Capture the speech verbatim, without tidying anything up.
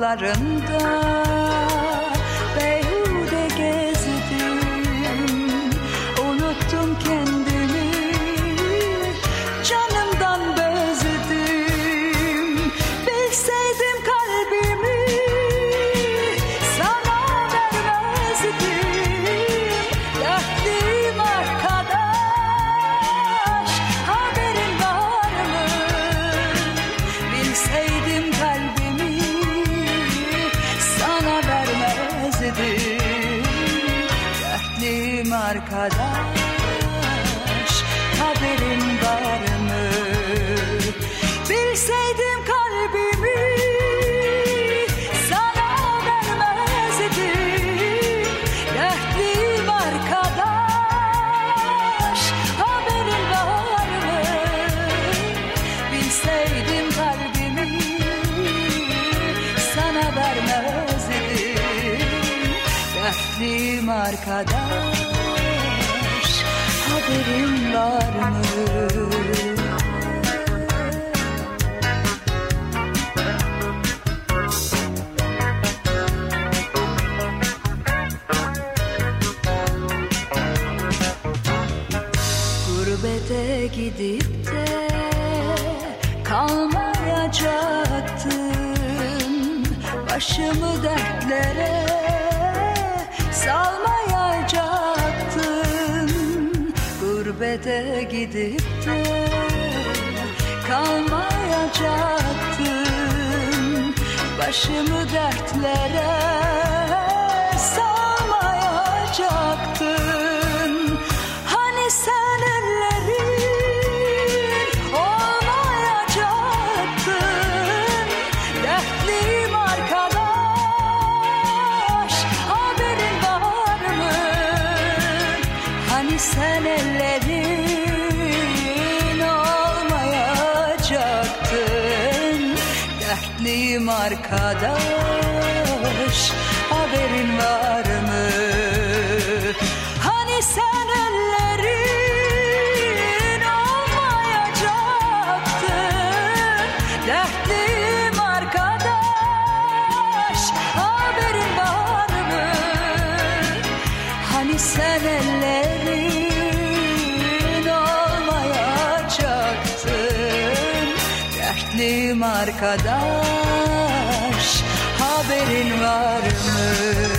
yollarında beyhude gezdim, unuttum kendimi, canımdan bezdim. Bilseydim kalbimi sana vermezdim, dertliyim arkadaş, haberin var mı? Bilseydim kalbimi sana vermezdim, dertliyim arkadaş, haberin var mı? Bilseydim kalbimi sana vermezdim, dertliyim arkadaş, haberin var mı? Bilseydim kalbimi sana vermezdim, dertliyim arkadaş, haberin var mı? Gurbete gidip de kalmayacaktım, başımı dertlere salmayacaktım. Gurbete gidip de kalmayacaktım, başımı dertlere salmayacaktım. Hani sen ellerin olmayacaktın, dertliyim arkadaş, haberin var mı? Hani sen ellerin olmayacaktın, dertliyim arkadaş, haberin var mı? Hani sen ellerin olmayacaktın, dertliyim arkadaş, haberin var mı? Hani sen ellerin olmayacaktın, dertliyim arkadaş, haberin var mı?